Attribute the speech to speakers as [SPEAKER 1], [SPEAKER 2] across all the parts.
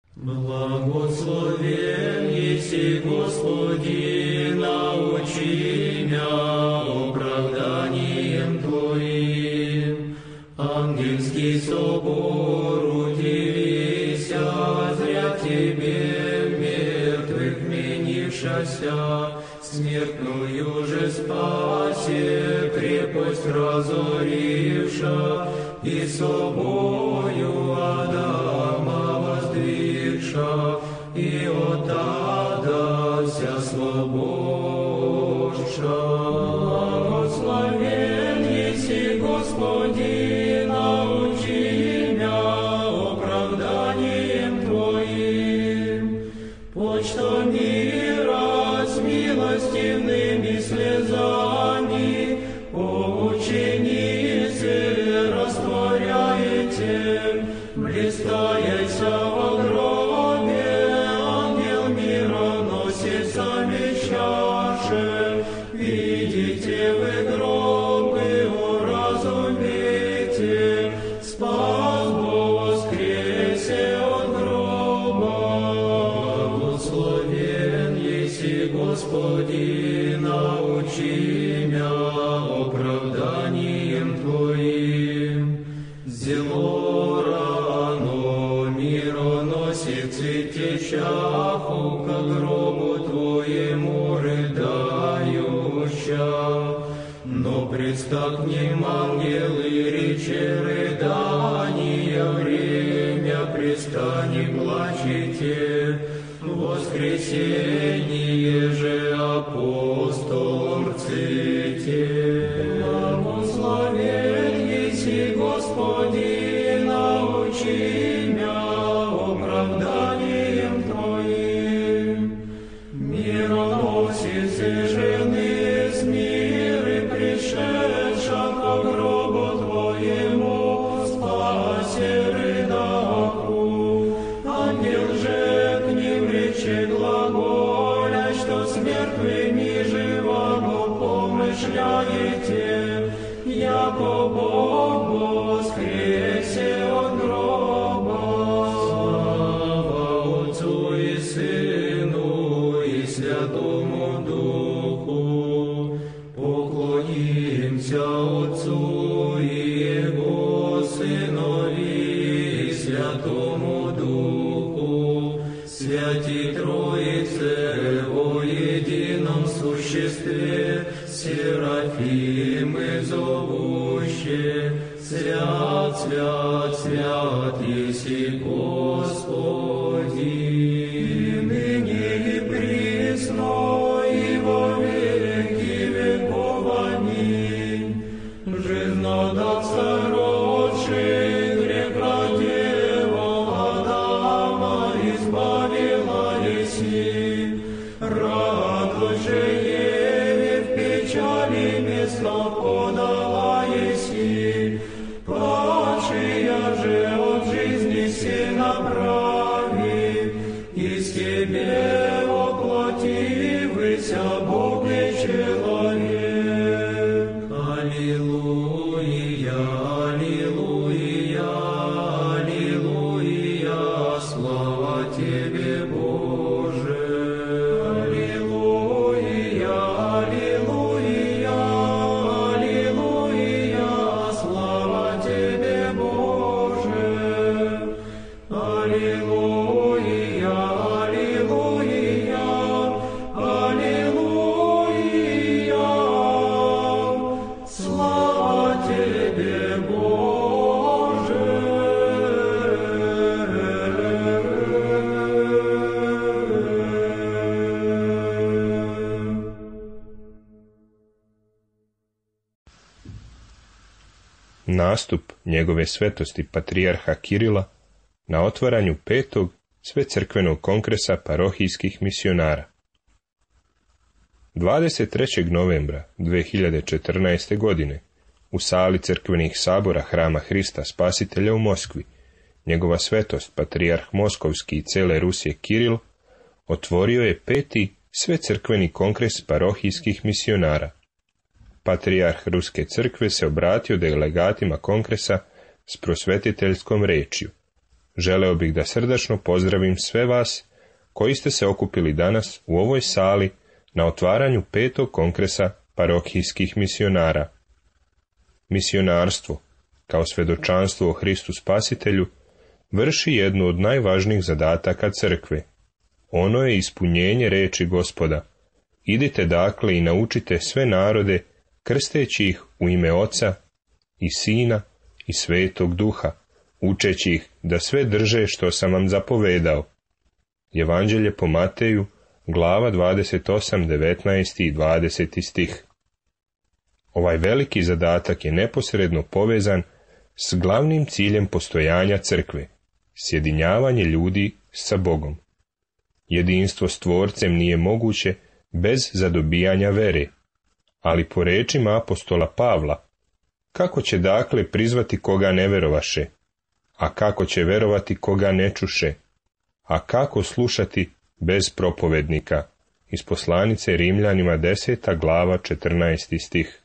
[SPEAKER 1] Благословен еси, Господи, научи мя оправданием Твоим. Ангельский собор удивися, зря Тебе мертвых менившася, смертную же спасе крепость разоривша, и собою Адама воздвигша, и от ада вся свободша. Благословен еси, Господи, научи мя оправданием Твоим. Почто мира с милостивными слезами, о ученицы, растворяете, блистаяся во гробе, ангел мира носит сами чаши. Видите вы гроб и уразумейте, спас воскресе от гроба. Благословен еси, Господи, научи мя оправданием Твоим. Зело рано мироносец цветещаху ко гробу Твоему рыдающа. Но представ к ним ангелы, рече рыдания, время пристани плачете, воскресение же апостолом рците. Благословен еси, Господи, научи мя оправданием Твоим. Мироносицы жены с миры пришедша ко гробу Твоему, спасе рыдаху. Ангел же к ним рече глаголя, что с мертвыми живаго помышляете, яко Бог воскресе от гроба. Слава Отцу и Сыну и Святому Духу. Поклонимся Отцу и Его Сынові и Святому Духу, Святі Троице во едином существе, Серафимы зовуще, свят, свят, свят еси Господи, ныне и присно и во веки веков. Аминь. Жизнодавца родший, грех родевал Адама, избавила еси, радуйся Еве, в печали место подала еси, падшая же от жизни се направи, из Тебе воплотився Бог и человек. Аллилуйя, аллилуйя, аллилуйя, слава Тебе, Боже. Аллилуйя, аллилуйя, аллилуйя, слава Тебе, Боже. Аллилуйя, аллилуйя, аллилуйя, слава Тебе, Боже.
[SPEAKER 2] Nastup njegove svetosti patrijarha Kirila na otvaranju 5. svecrkvenog kongresa parohijskih misionara. 23. novembra 2014. godine u sali crkvenih sabora Hrama Hrista Spasitelja u Moskvi, njegova svetost patrijarh Moskovski i cele Rusije Kiril otvorio je 5. svecrkveni kongres parohijskih misionara. Patrijarh Ruske crkve se obratio delegatima kongresa s prosvetiteljskom rečju. želeo bih da srdačno pozdravim sve vas koji ste se okupili danas u ovoj sali na otvaranju 5. kongresa parohijskih misionara. Misionarstvo, kao svedočanstvo o Hristu Spasitelju, vrši jednu od najvažnijih zadataka crkve. Ono je ispunjenje reči Gospoda. Idite dakle i naučite sve narode, krsteći ih u ime Oca i Sina i Svetog Duha, učeći ih da sve drže što sam vam zapovedao. Evanđelje po Mateju, glava 28, 19 i 20 stih. Ovaj veliki zadatak je neposredno povezan s glavnim ciljem postojanja crkve, sjedinjavanje ljudi sa Bogom. Jedinstvo s Tvorcem nije moguće bez zadobijanja vere, ali po rečima apostola Pavla, kako će dakle prizvati koga ne verovaše, a kako će verovati koga ne čuše, a kako slušati bez propovednika, iz poslanice Rimljanima 10. glava 14. stih.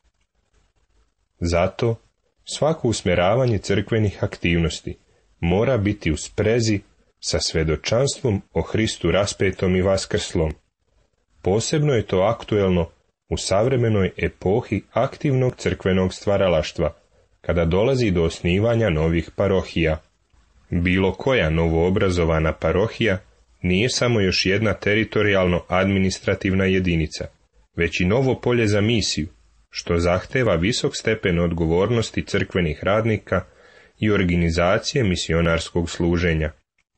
[SPEAKER 2] Zato svako usmjeravanje crkvenih aktivnosti mora biti u sprezi sa svedočanstvom o Hristu raspetom i vaskrslom. Posebno je to aktuelno u savremenoj epohi aktivnog crkvenog stvaralaštva, kada dolazi do osnivanja novih parohija. Bilo koja novoobrazovana parohija nije samo još jedna teritorijalno-administrativna jedinica, već i novo polje za misiju, što zahteva visok stepen odgovornosti crkvenih radnika i organizacije misionarskog služenja.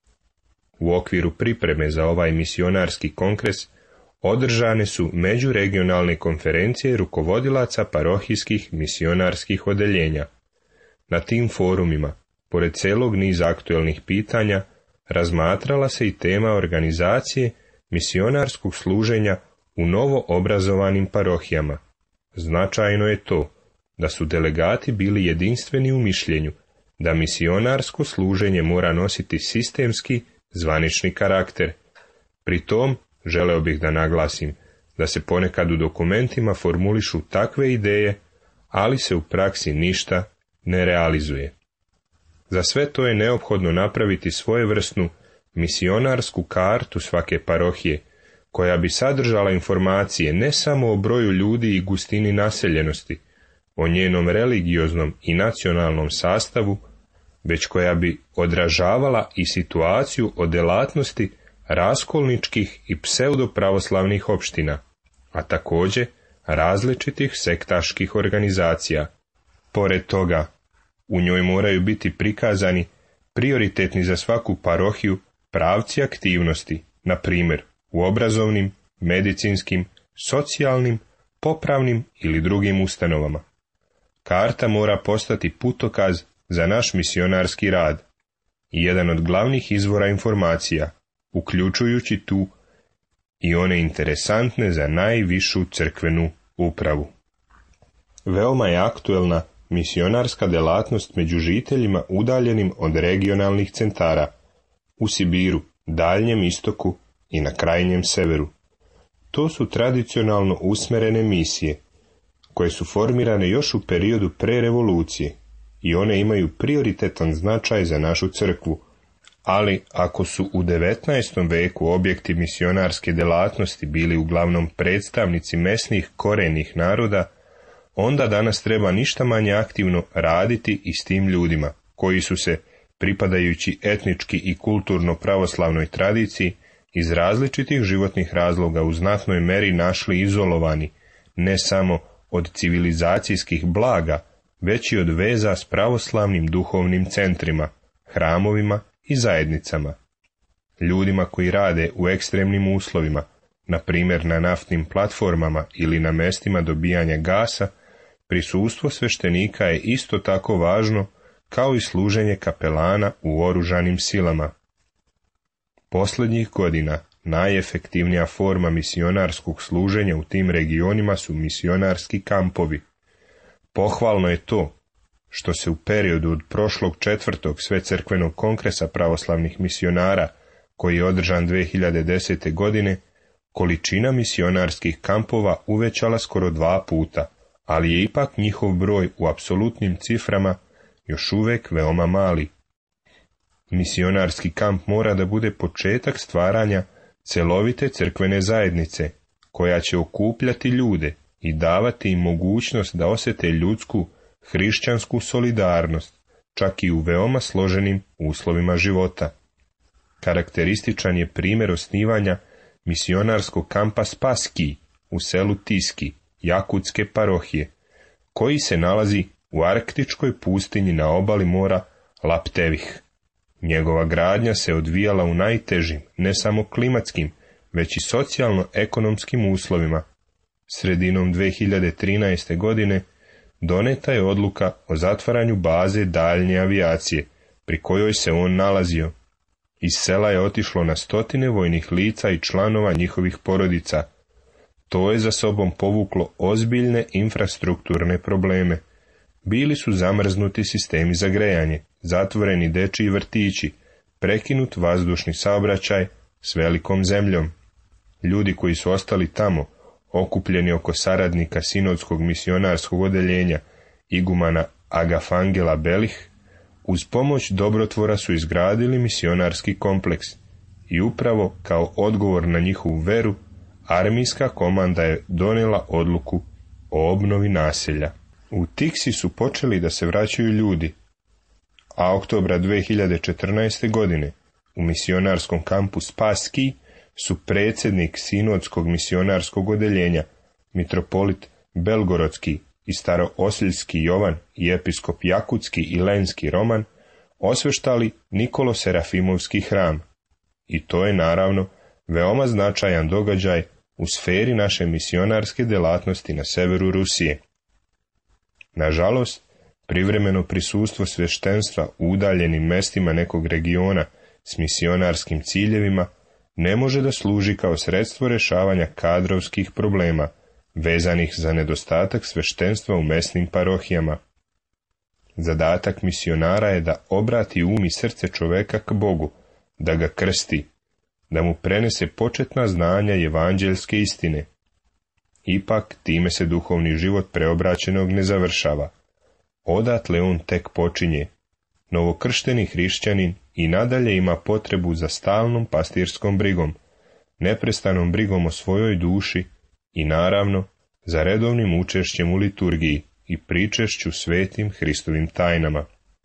[SPEAKER 2] U okviru pripreme za ovaj misionarski kongres održane su međuregionalne konferencije rukovodilaca parohijskih misionarskih odeljenja. Na tim forumima, pored celog niza aktuelnih pitanja, razmatrala se i tema organizacije misionarskog služenja u novo obrazovanim parohijama. Značajno je to da su delegati bili jedinstveni u mišljenju da misionarsko služenje mora nositi sistemski, zvanični karakter. Pri tom, želeo bih da naglasim da se ponekad u dokumentima formulišu takve ideje, ali se u praksi ništa ne realizuje. Za sve to je neophodno napraviti svojevrsnu misionarsku kartu svake parohije, koja bi sadržala informacije ne samo o broju ljudi i gustini naseljenosti, o njenom religioznom i nacionalnom sastavu, već koja bi odražavala i situaciju o delatnosti raskolničkih i pseudopravoslavnih opština, a također različitih sektaških organizacija. Pored toga, u njoj moraju biti prikazani prioritetni za svaku parohiju pravci aktivnosti, na primjer u obrazovnim, medicinskim, socijalnim, popravnim ili drugim ustanovama. Karta mora postati putokaz za naš misionarski rad i jedan od glavnih izvora informacija, uključujući tu i one interesantne za najvišu crkvenu upravu. Veoma je aktuelna misionarska delatnost među žiteljima udaljenim od regionalnih centara, u Sibiru, Daljnjem istoku i na krajnjem severu. To su tradicionalno usmerene misije, koje su formirane još u periodu pre revolucije i one imaju prioritetan značaj za našu crkvu, ali ako su u 19. veku objekti misionarske delatnosti bili uglavnom predstavnici mesnih korenih naroda, onda danas treba ništa manje aktivno raditi i s tim ljudima, koji su se, pripadajući etnički i kulturno pravoslavnoj tradiciji, iz različitih životnih razloga u znatnoj meri našli izolovani, ne samo od civilizacijskih blaga, već i od veza s pravoslavnim duhovnim centrima, hramovima i zajednicama. Ljudima koji rade u ekstremnim uslovima, na primjer na naftnim platformama ili na mestima dobijanja gasa, prisustvo sveštenika je isto tako važno kao i služenje kapelana u oružanim silama. Posljednjih godina najefektivnija forma misionarskog služenja u tim regionima su misionarski kampovi. Pohvalno je to što se u periodu od prošlog 4. svecrkvenog kongresa pravoslavnih misionara, koji je održan 2010. godine, količina misionarskih kampova uvećala skoro 2 puta, ali je ipak njihov broj u apsolutnim ciframa još uvijek veoma mali. Misionarski kamp mora da bude početak stvaranja celovite crkvene zajednice, koja će okupljati ljude i davati im mogućnost da osjete ljudsku, hrišćansku solidarnost, čak i u veoma složenim uslovima života. Karakterističan je primjer osnivanja misionarskog kampa Spassky u selu Tiski, Jakutske parohije, koji se nalazi u arktičkoj pustinji na obali mora Laptevih. Njegova gradnja se odvijala u najtežim, ne samo klimatskim, već i socijalno-ekonomskim uslovima. Sredinom 2013. godine doneta je odluka o zatvaranju baze daljnje avijacije, pri kojoj se on nalazio. Iz sela je otišlo na stotine vojnih lica i članova njihovih porodica. To je za sobom povuklo ozbiljne infrastrukturne probleme. Bili su zamrznuti sistemi za grejanje, zatvoreni dečiji vrtići, prekinut vazdušni saobraćaj s velikom zemljom. Ljudi koji su ostali tamo, okupljeni oko saradnika sinodskog misionarskog odeljenja, igumana Agafangela Belih, uz pomoć dobrotvora su izgradili misionarski kompleks i upravo kao odgovor na njihovu veru, armijska komanda je donijela odluku o obnovi naselja. U Tiksi su počeli da se vraćaju ljudi, a oktobra 2014. godine u misionarskom kampu Spassky su predsjednik sinodskog misionarskog odeljenja, mitropolit Belgorodski i Staroosiljski Jovan i episkop Jakutski i Lenski Roman osveštali Nikolo Serafimovski hram. I to je naravno veoma značajan događaj u sferi naše misionarske delatnosti na severu Rusije. Nažalost, privremeno prisustvo sveštenstva u udaljenim mestima nekog regiona s misionarskim ciljevima ne može da služi kao sredstvo rješavanja kadrovskih problema vezanih za nedostatak sveštenstva u mesnim parohijama. Zadatak misionara je da obrati um i srce čoveka k Bogu, da ga krsti, da mu prenese početna znanja i evanđeljske istine. Ipak, time se duhovni život preobraćenog ne završava. Odatle on tek počinje. Novokršteni hrišćanin i nadalje ima potrebu za stalnom pastirskom brigom, neprestanom brigom o svojoj duši i naravno za redovnim učešćem u liturgiji i pričešću svetim Hristovim tajnama.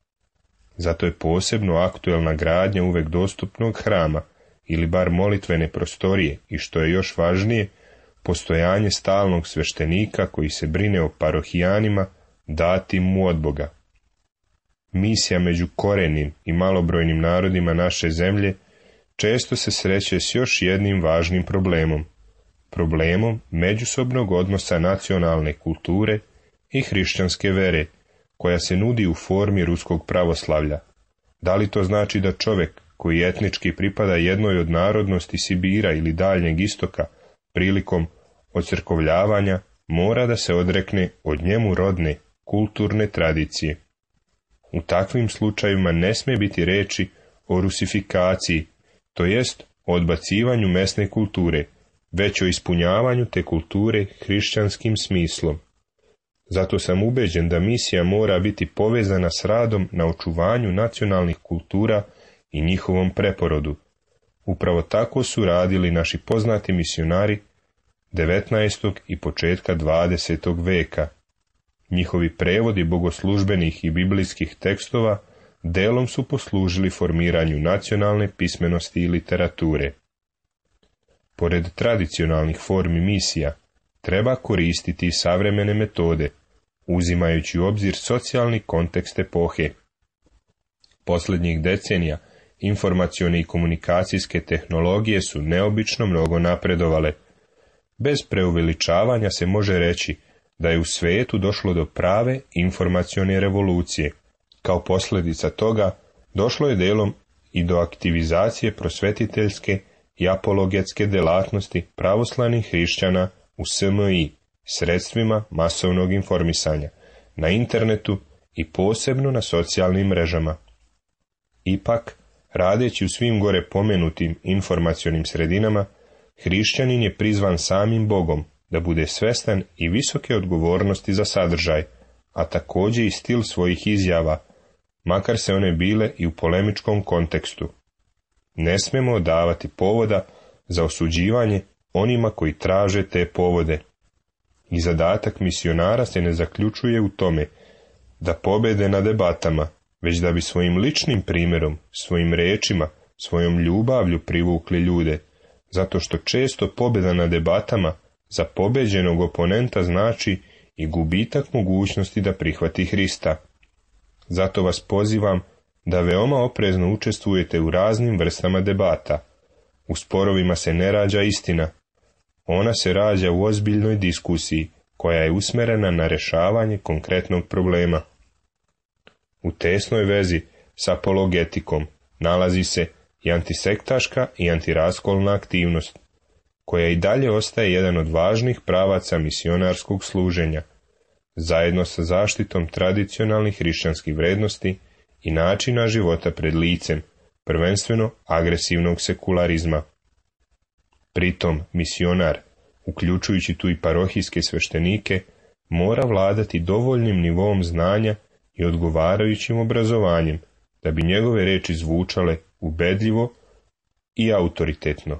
[SPEAKER 2] Zato je posebno aktuelna gradnja uvek dostupnog hrama ili bar molitvene prostorije i što je još važnije, postojanje stalnog sveštenika koji se brine o parohijanima datim mu od Boga. Misija među korenim i malobrojnim narodima naše zemlje često se sreće s još jednim važnim problemom međusobnog odnosa nacionalne kulture i hrišćanske vere, koja se nudi u formi ruskog pravoslavlja. Da li to znači da čovjek koji etnički pripada jednoj od narodnosti Sibira ili Daljnjeg istoka, prilikom ocrkovljavanja mora da se odrekne od njemu rodne, kulturne tradicije? U takvim slučajevima ne smije biti reči o rusifikaciji, to jest o odbacivanju mesne kulture, već o ispunjavanju te kulture hrišćanskim smislom. Zato sam ubeđen da misija mora biti povezana s radom na očuvanju nacionalnih kultura i njihovom preporodu. Upravo tako su radili naši poznati misionari 19. i početka 20. veka. Njihovi prevodi bogoslužbenih i biblijskih tekstova delom su poslužili formiranju nacionalne pismenosti i literature. Pored tradicionalnih formi misija, treba koristiti i savremene metode, uzimajući u obzir socijalni kontekst epohe. Posljednjih decenija informacione i komunikacijske tehnologije su neobično mnogo napredovale. Bez preuveličavanja se može reći da je u svijetu došlo do prave informacione revolucije. Kao posljedica toga došlo je delom i do aktivizacije prosvetiteljske i apologetske delatnosti pravoslavnih hrišćana u SMI, sredstvima masovnog informisanja, na internetu i posebno na socijalnim mrežama. Ipak, radeći u svim gore pomenutim informacionim sredinama, hrišćanin je prizvan samim Bogom da bude svestan i visoke odgovornosti za sadržaj, a također i stil svojih izjava, makar se one bile i u polemičkom kontekstu. Ne smemo davati povoda za osuđivanje onima koji traže te povode. I zadatak misionara se ne zaključuje u tome da pobede na debatama, već da bi svojim ličnim primjerom, svojim rečima, svojom ljubavlju privukli ljude, zato što često pobjeda na debatama za pobeđenog oponenta znači i gubitak mogućnosti da prihvati Hrista. Zato vas pozivam da veoma oprezno učestvujete u raznim vrstama debata. U sporovima se ne rađa istina. Ona se rađa u ozbiljnoj diskusiji koja je usmjerena na rješavanje konkretnog problema. U tesnoj vezi s apologetikom nalazi se i antisektaška i antiraskolna aktivnost, koja i dalje ostaje jedan od važnih pravaca misionarskog služenja, zajedno sa zaštitom tradicionalnih hrišćanskih vrednosti i načina života pred licem, prvenstveno agresivnog sekularizma. Pritom misionar, uključujući tu i parohijske sveštenike, mora vladati dovoljnim nivom znanja i odgovarajućim obrazovanjem, da bi njegove reči zvučale ubedljivo i autoritetno.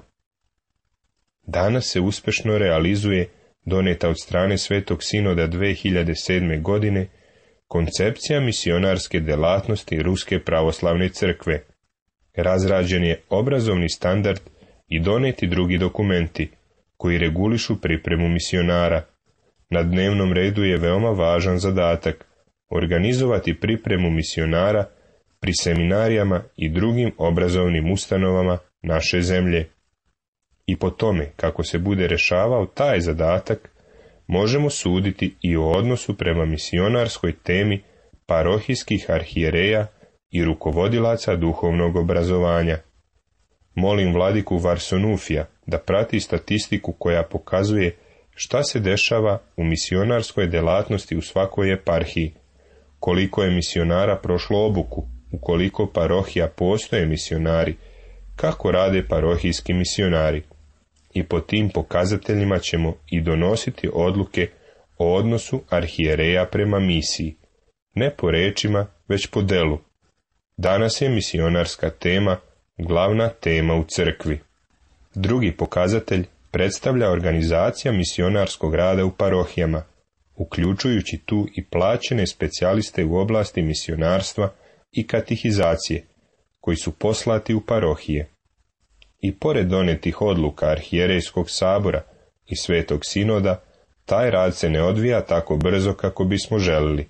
[SPEAKER 2] Danas se uspješno realizuje doneta od strane Svetog Sinoda 2007. godine koncepcija misionarske delatnosti Ruske pravoslavne crkve. Razrađen je obrazovni standard i doneti drugi dokumenti koji regulišu pripremu misionara. Na dnevnom redu je veoma važan zadatak organizovati pripremu misionara pri seminarijama i drugim obrazovnim ustanovama naše zemlje. I po tome, kako se bude rješavao taj zadatak, možemo suditi i o odnosu prema misionarskoj temi parohijskih arhijereja i rukovodilaca duhovnog obrazovanja. Molim vladiku Varsonufija da prati statistiku koja pokazuje šta se dešava u misionarskoj delatnosti u svakoj eparhiji, koliko je misionara prošlo obuku, u koliko parohija postoje misionari, kako rade parohijski misionari. I po tim pokazateljima ćemo i donositi odluke o odnosu arhijereja prema misiji, ne po rečima, već po delu. Danas je misionarska tema glavna tema u crkvi. Drugi pokazatelj predstavlja organizacija misionarskog rada u parohijama, uključujući tu i plaćene specijaliste u oblasti misionarstva i katehizacije, koji su poslati u parohije. I pored donetih odluka arhijerejskog sabora i Svetog Sinoda, taj rad se ne odvija tako brzo kako bismo želili.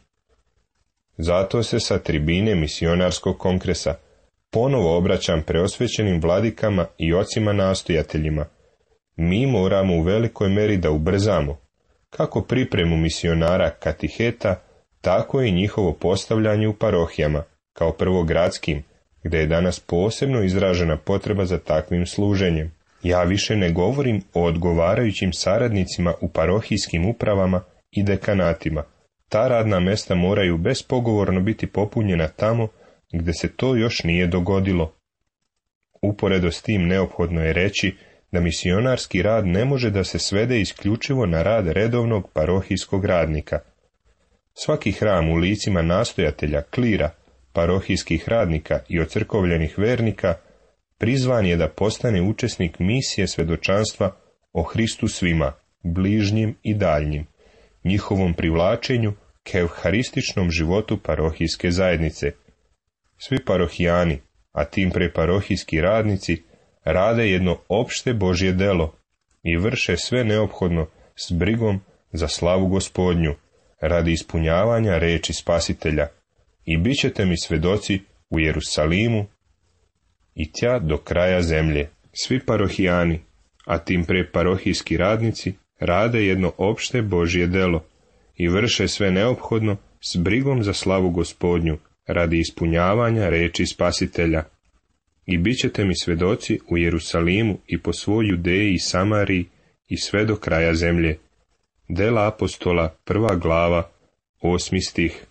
[SPEAKER 2] Zato se sa tribine misionarskog kongresa ponovo obraćam preosvećenim vladikama i ocima nastojateljima. Mi moramo u velikoj meri da ubrzamo kako pripremu misionara katiheta, tako i njihovo postavljanje u parohijama, kao prvo gradskim, gdje je danas posebno izražena potreba za takvim služenjem. Ja više ne govorim o odgovarajućim saradnicima u parohijskim upravama i dekanatima. Ta radna mjesta moraju bespogovorno biti popunjena tamo gdje se to još nije dogodilo. Uporedo s tim neophodno je reći da misionarski rad ne može da se svede isključivo na rad redovnog parohijskog radnika. Svaki hram u licima nastojatelja, klira, parohijskih radnika i ocrkovljenih vernika prizvan je da postane učesnik misije svedočanstva o Hristu svima, bližnjim i daljnjim, njihovom privlačenju k evharističnom životu parohijske zajednice. Svi parohijani, a tim pre parohijski radnici, rade jedno opšte Božje delo i vrše sve neophodno s brigom za slavu Gospodnju, radi ispunjavanja reči Spasitelja. I bit ćete mi svedoci u Jerusalimu i tja do kraja zemlje. Svi parohijani, a tim pre parohijski radnici, rade jedno opšte Božje delo i vrše sve neophodno s brigom za slavu Gospodnju, radi ispunjavanja reči Spasitelja. I bit ćete mi svedoci u Jerusalimu i po svoj Judeji i Samariji i sve do kraja zemlje. Dela apostola, 1. glava, 8. stih.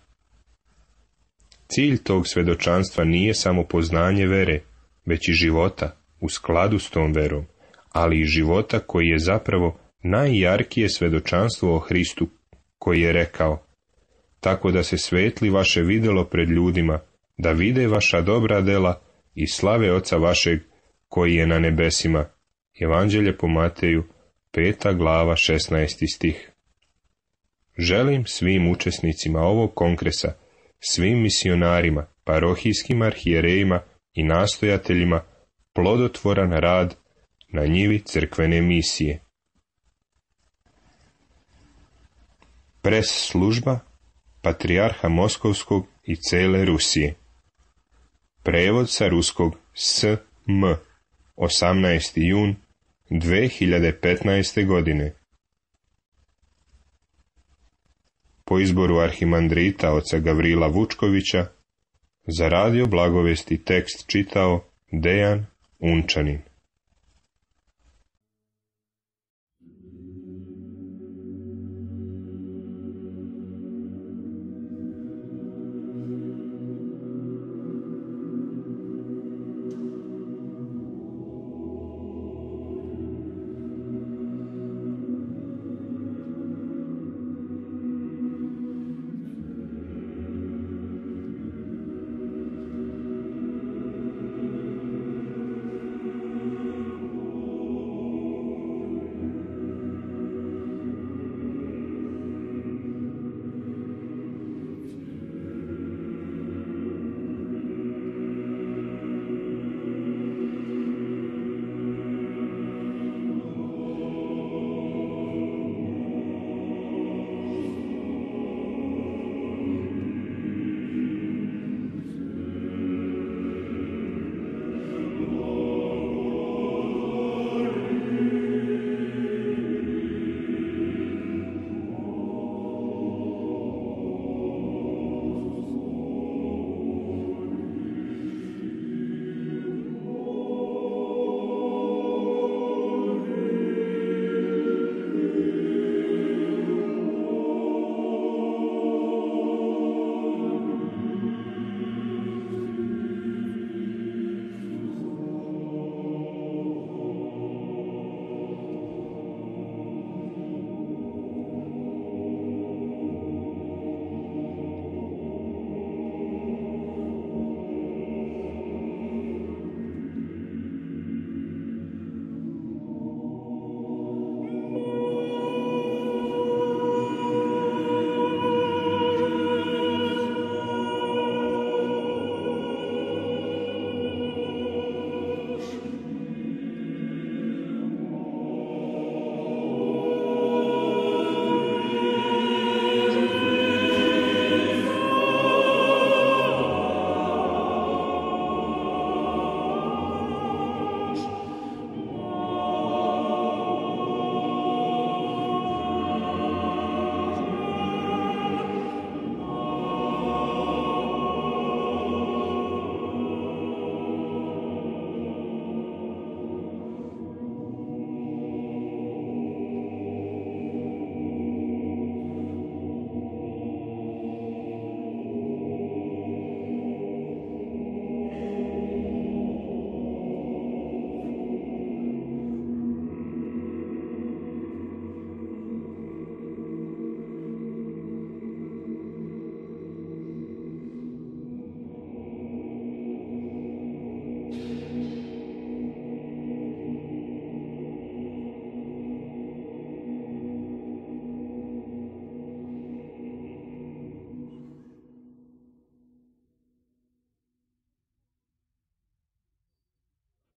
[SPEAKER 2] Cilj tog svedočanstva nije samo poznanje vere, već i života u skladu s tom verom, ali i života koji je zapravo najjarkije svedočanstvo o Hristu, koji je rekao: tako da se svetli vaše videlo pred ljudima, da vide vaša dobra dela i slave Oca vašeg koji je na nebesima. Evanđelje po Mateju, 5. glava, 16. stih. Želim svim učesnicima ovog kongresa, svim misionarima, parohijskim arhijerejima i nastojateljima plodotvoran rad na njivi crkvene misije. Pres služba Patrijarha Moskovskog i cele Rusije. Prevod sa ruskog S.M. 18. jun 2015. godine. Po izboru arhimandrita oca Gavrila Vučkovića, za radio Blagovesti tekst čitao Dejan Unčanin.